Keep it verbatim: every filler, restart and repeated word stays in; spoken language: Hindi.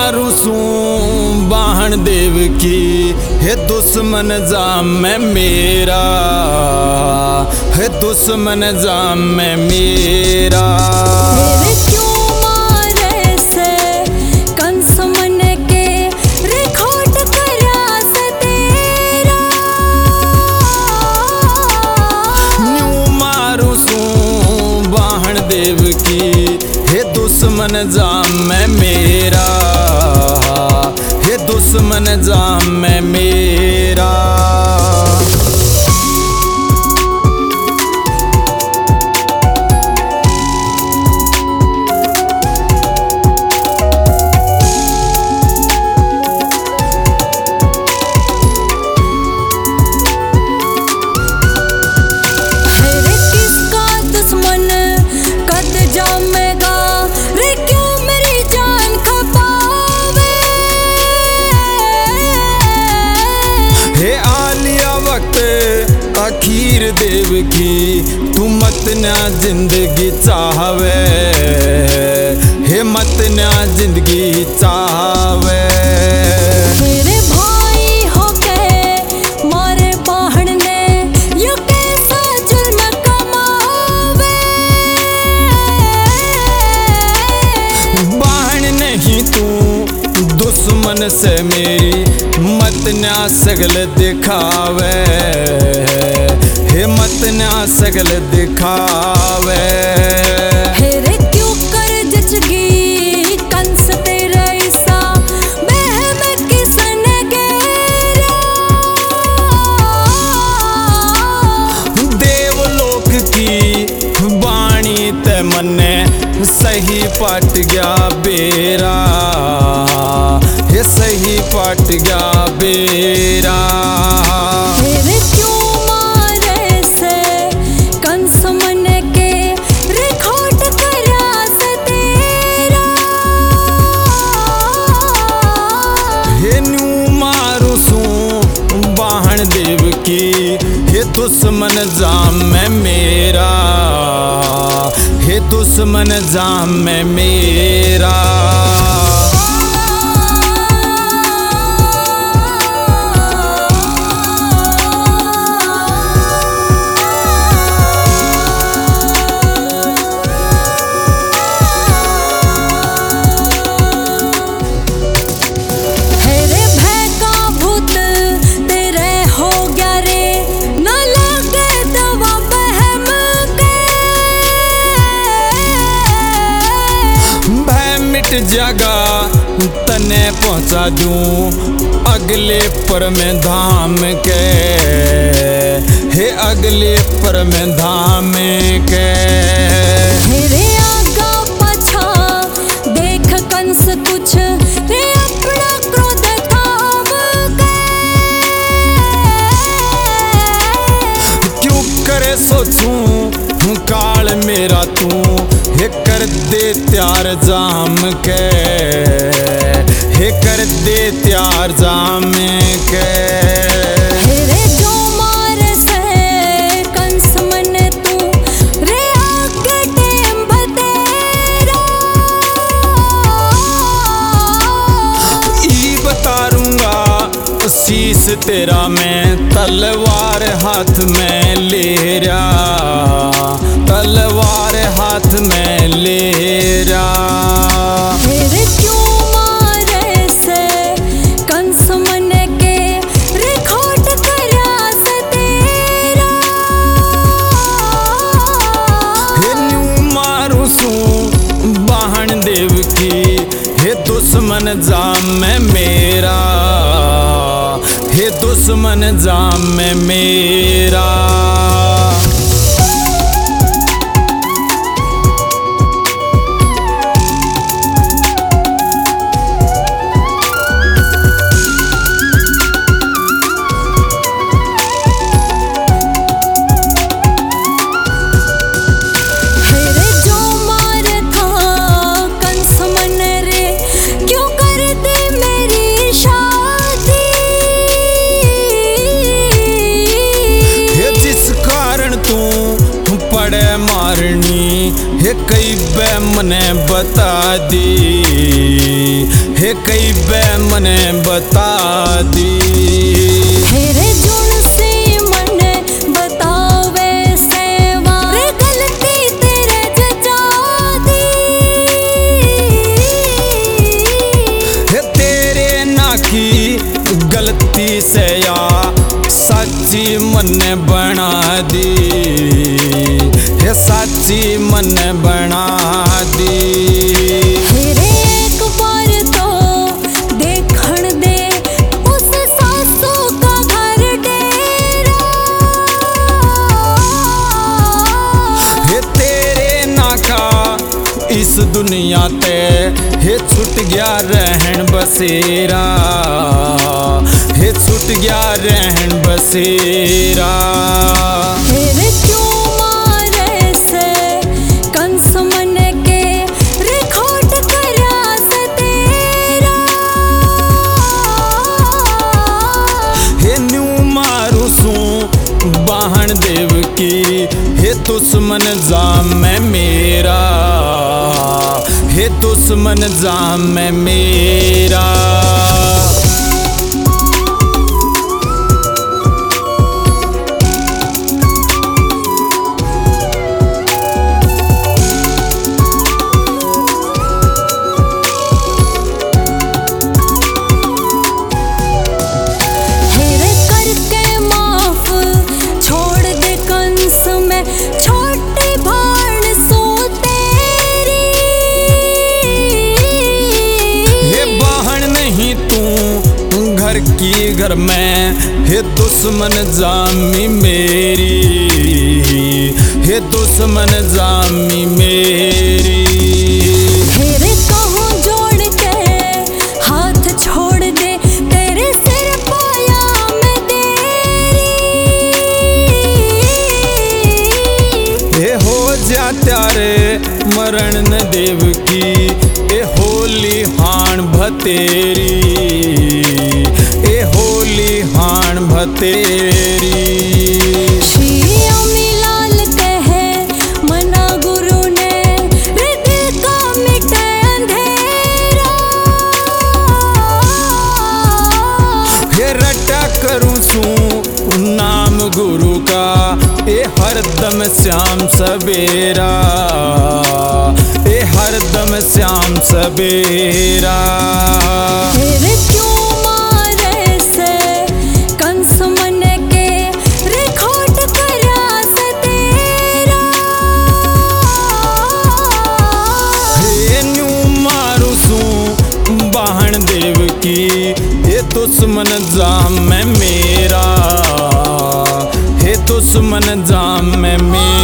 मारू सू बाहन देव की, हे दुश्मन जाम में मेरा, हे दुश्मन जाम में मेरा। देव की, हे दुश्मन जाम में मेरा, हे दुश्मन जाम में मेरा। आखिर देव की, तू मत ना जिंदगी चाहवे, हे मत ना जिंदगी चाहवे। मेरे भाई हो के मारे बाहन ने यू कैसा जुल्म कमावे। बाहन नहीं तू दुश्मन से मेरी मत ना सगल दिखावे, हे मत ना सगल दिखावे। हे रे क्यों कर जचगी कंस तेरा ईसा, बहम किसन गेरा। देवलोक की वाणी ते मने सही पट गया बेरा, हे सही पट गया बेरा। देव की, हे दुश्मन जाम में मेरा, हे दुश्मन जाम में मेरा। जगह तने पहुंचा दूं अगले पर में धाम के, हे अगले पर में धाम के। रे आगा पछा देख कंस कुछ, रे अपना क्रोध थाम के। क्यों करे सोचूं काल मेरा तू, हे कर दे त्यार जाम के, हे कर दे त्यार जाम के। हे रे जो मार से कंस मन तू, रे आके टेम बतेरा। ई बतारूंगा शीश तेरा मैं, तलवार हाथ में ले रहा, तलवार हाथ में ले रहा। रे क्यों मारे से कंस मन के, रे खोट करा से तेरा। हे न्यू मारू सू बाहन देव की, हे दुश्मन जाम में मेरा, हे दुश्मन जाम में मेरा। हे कई बे मने बता दी, हे कई बे मने बता दी हेरे जुण से मने बतावे सेवा रे गलती तेरे जजा दी हे तेरे ना की गलती से या साची मन बना दी हे साची मन बना दी हेरे एक बार तो देखण दे उस सासू का घर डेरा हे तेरे नाका इस दुनिया ते हे छूट गया रहन बसेरा हे छूट गया रहन बसेरा हेरे क्यों मारे से कंस मन के रे खोट करा से तेरा हे न्यू मारू सू बाहन देव की हे दुश्मन जाम में मेरा हे दुश्मन जाम में मेरा हेरे करके माफ छोड़ दे कंस में छोटी भाण सो तेरी हे बाहन नहीं तू घर की घर में हे दुश्मन जामी मेरी हे दुश्मन जामी मेरी हेरे कहूँ जोड़ के हाथ छोड़ दे तेरे सिर पाया मैं तेरी हे हो जा त्यारे मरण न देव की ए होली हाण भतेरी ए होली हाण भतेरी श्री अमीलाल कहे मना गुरु ने हृदय का मिटे अंधेरा हे रटा करूं सू नाम गुरु का ए हरदम श्याम सबेरा ए हरदम श्याम सबेरा हेरे क्यों मारे से कंस मन के रे खोट करा से तेरा हे न्यू मारू सू बाहन देव की हे दुश्मन जाम में मेरा हे दुश्मन जाम में मेरा